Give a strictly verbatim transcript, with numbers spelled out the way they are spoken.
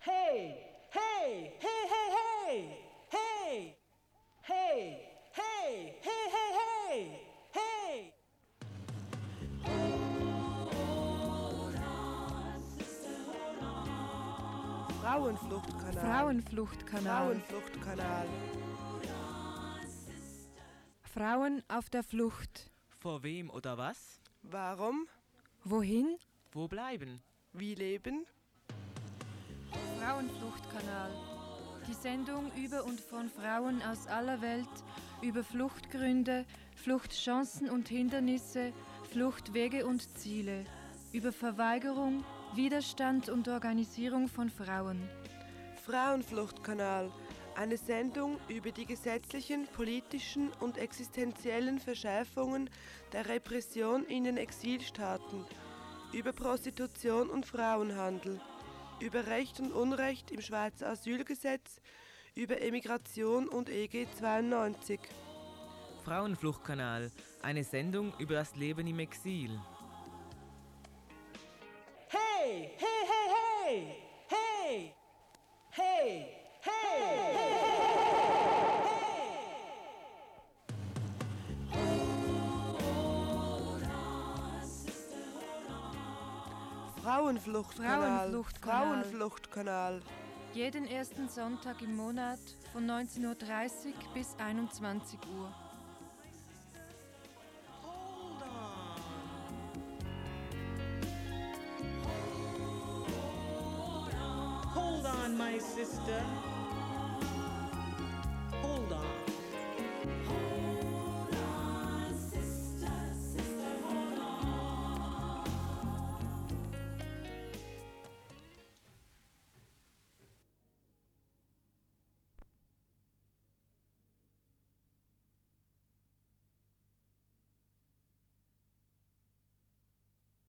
Hey, hey, hey, hey, hey, hey, hey, hey, hey, hey, hey. Frauenfluchtkanal. Frauenfluchtkanal. Frauenfluchtkanal. Frauen auf der Flucht. Vor wem oder was? Warum? Wohin? Wo bleiben? Wie leben? Frauenfluchtkanal. Die Sendung über und von Frauen aus aller Welt über Fluchtgründe, Fluchtchancen und Hindernisse, Fluchtwege und Ziele, über Verweigerung, Widerstand und Organisierung von Frauen. Frauenfluchtkanal. Eine Sendung über die gesetzlichen, politischen und existenziellen Verschärfungen der Repression in den Exilstaaten, über Prostitution und Frauenhandel, über Recht und Unrecht im Schweizer Asylgesetz, über Emigration und E G zweiundneunzig. Frauenfluchtkanal, eine Sendung über das Leben im Exil. Hey, hey, hey, hey, hey, hey, hey. Frauenfluchtkanal. Frauenfluchtkanal. Frauenfluchtkanal. Jeden ersten Sonntag im Monat von neunzehn Uhr dreißig bis einundzwanzig Uhr. Hold on. Hold on, my sister.